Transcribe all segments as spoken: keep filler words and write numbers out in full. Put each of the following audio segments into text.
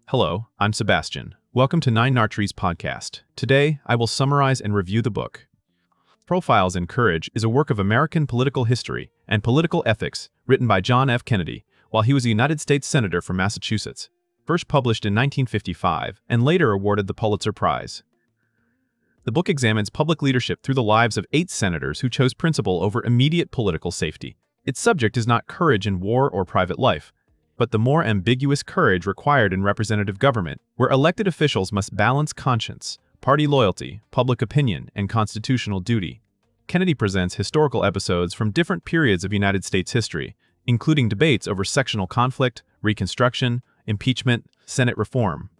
Hello, I'm Sebastian. Welcome to Nine Nartrees podcast. Today, I will summarize and review the book. Profiles in Courage is a work of American political history and political ethics written by John F. Kennedy while he was a United States Senator from Massachusetts, first published in nineteen fifty-five and later awarded the Pulitzer Prize. The book examines public leadership through the lives of eight senators who chose principle over immediate political safety. Its subject is not courage in war or private life, but the more ambiguous courage required in representative government, where elected officials must balance conscience, party loyalty, public opinion, and constitutional duty. Kennedy presents historical episodes from different periods of United States history, including debates over sectional conflict, Reconstruction, impeachment, Senate reform,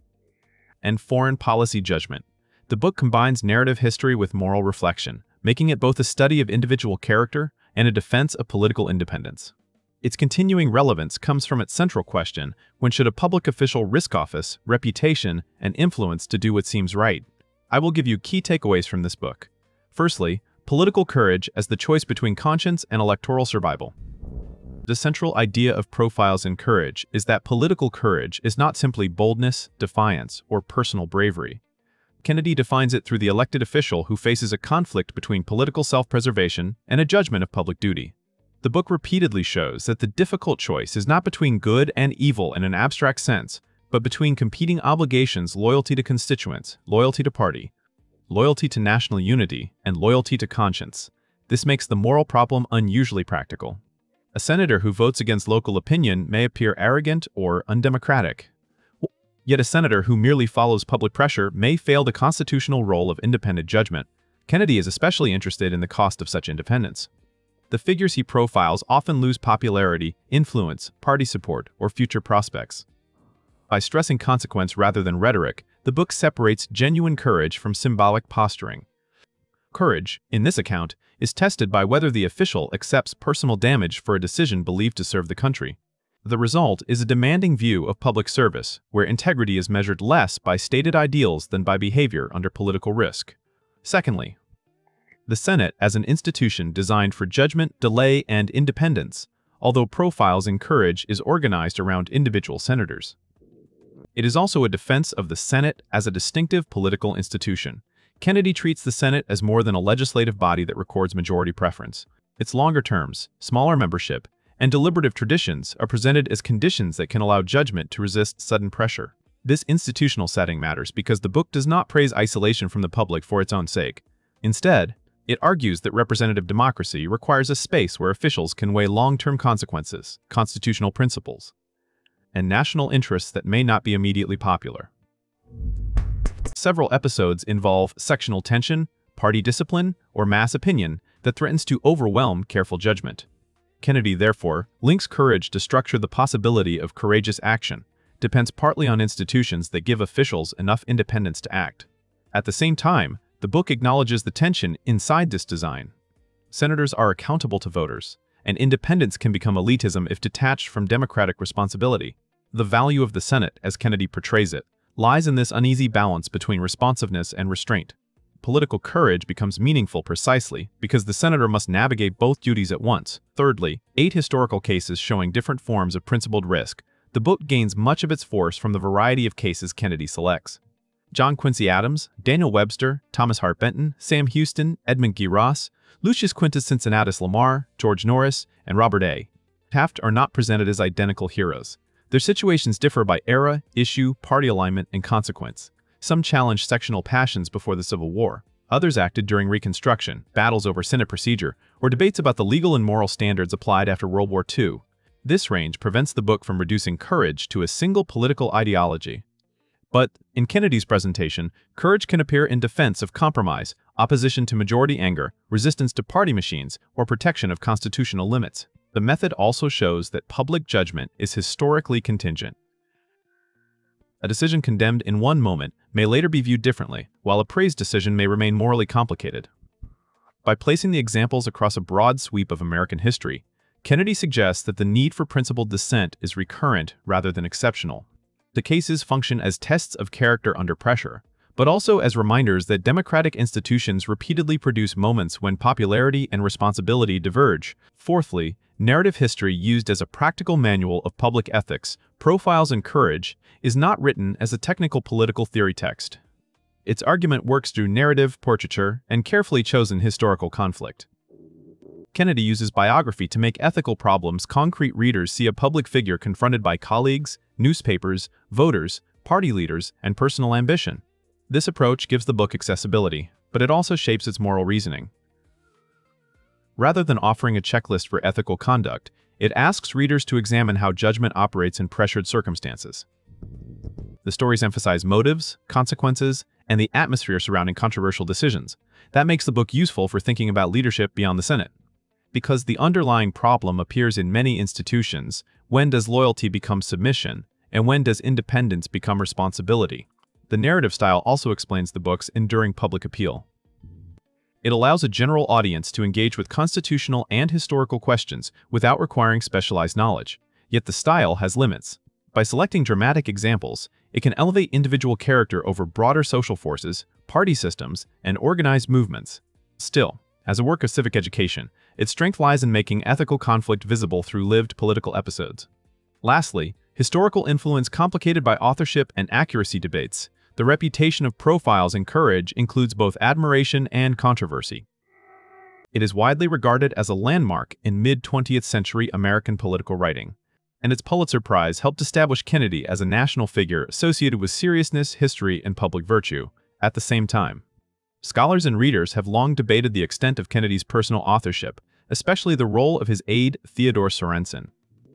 and foreign policy judgment. The book combines narrative history with moral reflection, making it both a study of individual character and a defense of political independence. Its continuing relevance comes from its central question: when should a public official risk office, reputation, and influence to do what seems right? I will give you key takeaways from this book. Firstly, political courage as the choice between conscience and electoral survival. The central idea of Profiles in Courage is that political courage is not simply boldness, defiance, or personal bravery. Kennedy defines it through the elected official who faces a conflict between political self-preservation and a judgment of public duty. The book repeatedly shows that the difficult choice is not between good and evil in an abstract sense, but between competing obligations: loyalty to constituents, loyalty to party, loyalty to national unity, and loyalty to conscience. This makes the moral problem unusually practical. A senator who votes against local opinion may appear arrogant or undemocratic. Yet a senator who merely follows public pressure may fail the constitutional role of independent judgment. Kennedy is especially interested in the cost of such independence. The figures he profiles often lose popularity, influence, party support, or future prospects. By stressing consequence rather than rhetoric, the book separates genuine courage from symbolic posturing. Courage, in this account, is tested by whether the official accepts personal damage for a decision believed to serve the country. The result is a demanding view of public service, where integrity is measured less by stated ideals than by behavior under political risk. Secondly, the Senate as an institution designed for judgment, delay, and independence, although Profiles in Courage is organized around individual senators. It is also a defense of the Senate as a distinctive political institution. Kennedy treats the Senate as more than a legislative body that records majority preference. Its longer terms, smaller membership, and deliberative traditions are presented as conditions that can allow judgment to resist sudden pressure. This institutional setting matters because the book does not praise isolation from the public for its own sake. Instead, it argues that representative democracy requires a space where officials can weigh long-term consequences, constitutional principles, and national interests that may not be immediately popular. Several episodes involve sectional tension, party discipline, or mass opinion that threatens to overwhelm careful judgment. Kennedy, therefore, links courage to structure the possibility of courageous action, depends partly on institutions that give officials enough independence to act. At the same time, the book acknowledges the tension inside this design. Senators are accountable to voters, and independence can become elitism if detached from democratic responsibility. The value of the Senate, as Kennedy portrays it, lies in this uneasy balance between responsiveness and restraint. Political courage becomes meaningful precisely because the senator must navigate both duties at once. Thirdly, eight historical cases showing different forms of principled risk. The book gains much of its force from the variety of cases Kennedy selects. John Quincy Adams, Daniel Webster, Thomas Hart Benton, Sam Houston, Edmund G. Ross, Lucius Quintus Cincinnatus Lamar, George Norris, and Robert A. Taft are not presented as identical heroes. Their situations differ by era, issue, party alignment, and consequence. Some challenged sectional passions before the Civil War. Others acted during Reconstruction, battles over Senate procedure, or debates about the legal and moral standards applied after World War Two. This range prevents the book from reducing courage to a single political ideology. But, in Kennedy's presentation, courage can appear in defense of compromise, opposition to majority anger, resistance to party machines, or protection of constitutional limits. The method also shows that public judgment is historically contingent. A decision condemned in one moment may later be viewed differently, while a praised decision may remain morally complicated. By placing the examples across a broad sweep of American history, Kennedy suggests that the need for principled dissent is recurrent rather than exceptional. The cases function as tests of character under pressure, but also as reminders that democratic institutions repeatedly produce moments when popularity and responsibility diverge. Fourthly, Narrative history used as a practical manual of public ethics, Profiles in Courage, is not written as a technical political theory text. Its argument works through narrative, portraiture, and carefully chosen historical conflict. Kennedy uses biography to make ethical problems concrete. Readers see a public figure confronted by colleagues, newspapers, voters, party leaders, and personal ambition. This approach gives the book accessibility, but it also shapes its moral reasoning. Rather than offering a checklist for ethical conduct, it asks readers to examine how judgment operates in pressured circumstances. The stories emphasize motives, consequences, and the atmosphere surrounding controversial decisions. That makes the book useful for thinking about leadership beyond the Senate. Because the underlying problem appears in many institutions, when does loyalty become submission, and when does independence become responsibility? The narrative style also explains the book's enduring public appeal. It allows a general audience to engage with constitutional and historical questions without requiring specialized knowledge. Yet the style has limits. By selecting dramatic examples, it can elevate individual character over broader social forces, party systems, and organized movements. Still, as a work of civic education, its strength lies in making ethical conflict visible through lived political episodes. Lastly, historical influence complicated by authorship and accuracy debates. The reputation of Profiles in Courage includes both admiration and controversy. It is widely regarded as a landmark in mid-twentieth century American political writing, and its Pulitzer Prize helped establish Kennedy as a national figure associated with seriousness, history, and public virtue. At the same time, scholars and readers have long debated the extent of Kennedy's personal authorship, especially the role of his aide, Theodore Sorensen,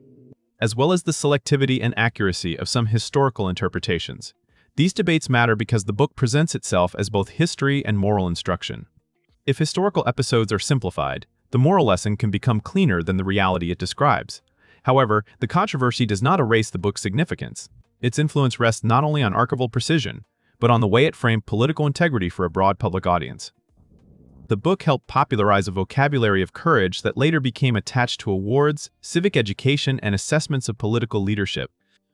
as well as the selectivity and accuracy of some historical interpretations. These debates matter because the book presents itself as both history and moral instruction. If historical episodes are simplified, the moral lesson can become cleaner than the reality it describes. However, the controversy does not erase the book's significance. Its influence rests not only on archival precision, but on the way it framed political integrity for a broad public audience. The book helped popularize a vocabulary of courage that later became attached to awards, civic education, and assessments of political leadership.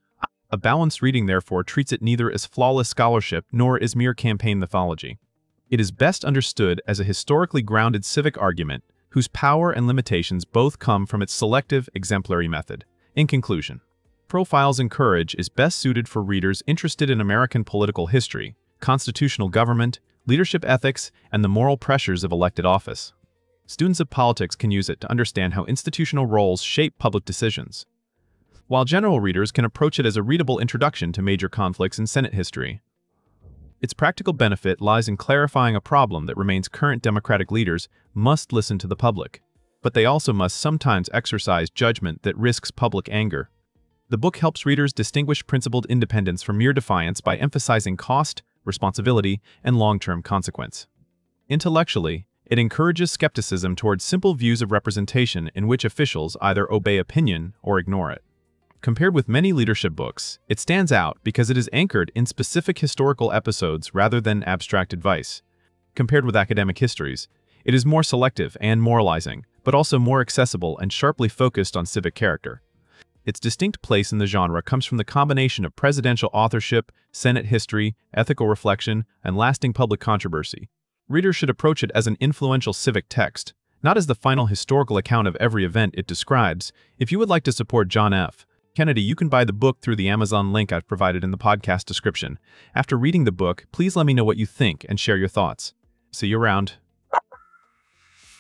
A balanced reading, therefore, treats it neither as flawless scholarship nor as mere campaign mythology. It is best understood as a historically grounded civic argument whose power and limitations both come from its selective, exemplary method. In conclusion, Profiles in Courage is best suited for readers interested in American political history, constitutional government, leadership ethics, and the moral pressures of elected office. Students of politics can use it to understand how institutional roles shape public decisions, while general readers can approach it as a readable introduction to major conflicts in Senate history. Its practical benefit lies in clarifying a problem that remains current. Democratic leaders must listen to the public, but they also must sometimes exercise judgment that risks public anger. The book helps readers distinguish principled independence from mere defiance by emphasizing cost, responsibility, and long-term consequence. Intellectually, it encourages skepticism towards simple views of representation in which officials either obey opinion or ignore it. Compared with many leadership books, it stands out because it is anchored in specific historical episodes rather than abstract advice. Compared with academic histories, it is more selective and moralizing, but also more accessible and sharply focused on civic character. Its distinct place in the genre comes from the combination of presidential authorship, Senate history, ethical reflection, and lasting public controversy. Readers should approach it as an influential civic text, not as the final historical account of every event it describes. If you would like to support John F. Kennedy, you can buy the book through the Amazon link I've provided in the podcast description. After reading the book, please let me know what you think and share your thoughts. See you around.